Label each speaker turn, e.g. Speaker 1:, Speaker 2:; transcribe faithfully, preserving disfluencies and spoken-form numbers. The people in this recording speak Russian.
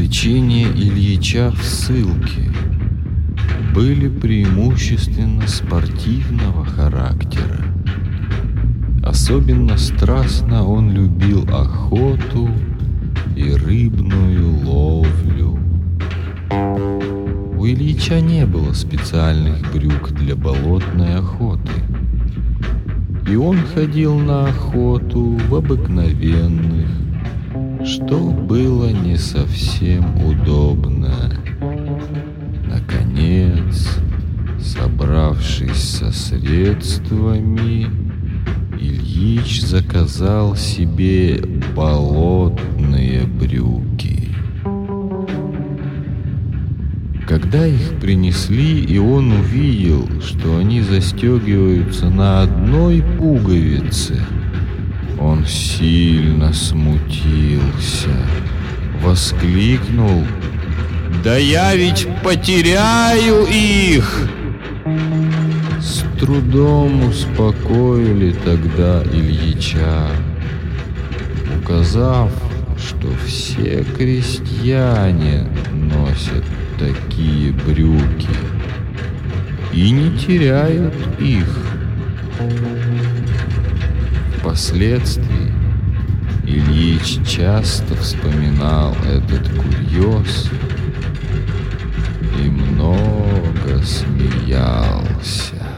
Speaker 1: Увлечения Ильича в ссылке были преимущественно спортивного характера. Особенно страстно он любил охоту и рыбную ловлю. У Ильича не было специальных брюк для болотной охоты, и он ходил на охоту в обыкновенных, что было не совсем удобно. Наконец, собравшись со средствами, Ильич заказал себе болотные брюки. Когда их принесли, и он увидел, что они застегиваются на одной пуговице, он сильно смутился, воскликнул: «Да я ведь потеряю их!» С трудом успокоили тогда Ильича, указав, что все крестьяне носят такие брюки и не теряют их. Впоследствии Ильич часто вспоминал этот курьез и много смеялся.